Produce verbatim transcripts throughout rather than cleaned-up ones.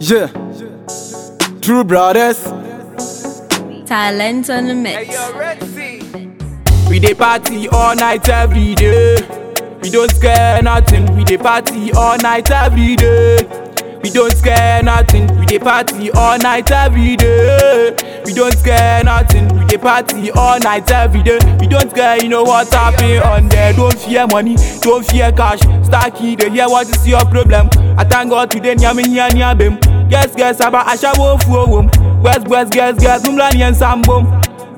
Yeah, True Brothers. Talent on the mix. We dey party all night every day. We don't scare nothing. We dey party all night every day. We don't scare nothing. We dey party all night every day. We don't scare nothing. We dey party all night every day. We don't scare, you know what's happening on there. Don't fear money, don't fear cash. Stacky, they hear what is your problem. I thank God today, nyami nya nya bim. Guess guess about Asha wo fu wom. Guess guess guess guess mumlani and sambom.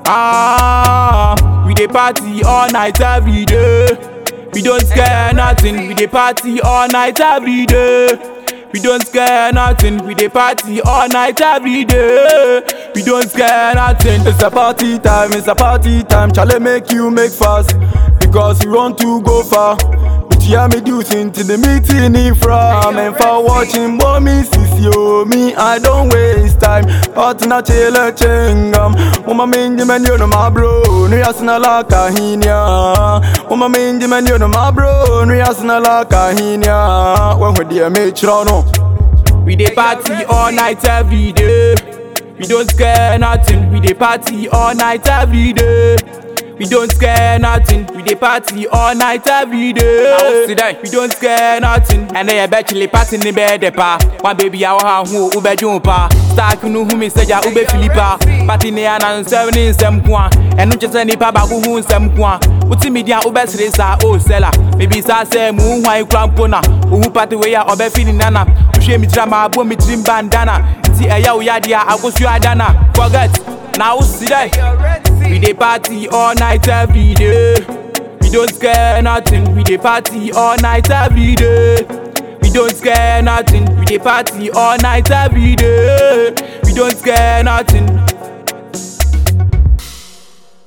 Ah, we dey party all night every day. We don't scare nothing. We dey party all night every day. We don't scare nothing. We dey party all night every day. We don't scare nothing. It's a party time, it's a party time. Charlie make you make fast because you want to go far. But you hear me do thing to the meeting in from. And for watching mommy sis yo, me I don't waste time. But na chile chingam. Mama minji men you know my bro. Nuyasna la kahinya. Mama minji men you know my bro. Nuyasna la kahinya. When we dear me chrono. We dey party all night every day. We don't scare nothing. We dey party all night every day. We don't scare nothing. We dey party all night every day. We don't scare nothing. And they actually party in bed pa. One baby I want who ube jumpa. Stack no who me say ya ube Philippa. Party ne an seven in some kwa. And no just any pa ba who some kwa. Uti media ube sresa oh seller. Maybe sa say mu hwan krampona. Who party we ya ube feeling nana. Ushe mi drama bo mi dream bandana. Ti eya o ya dia agosu adana. Forget. Now see that. We dey party all night every day. We don't scare nothing. We dey party all night every day. We don't scare nothing. We dey party all night every day. We don't scare nothing.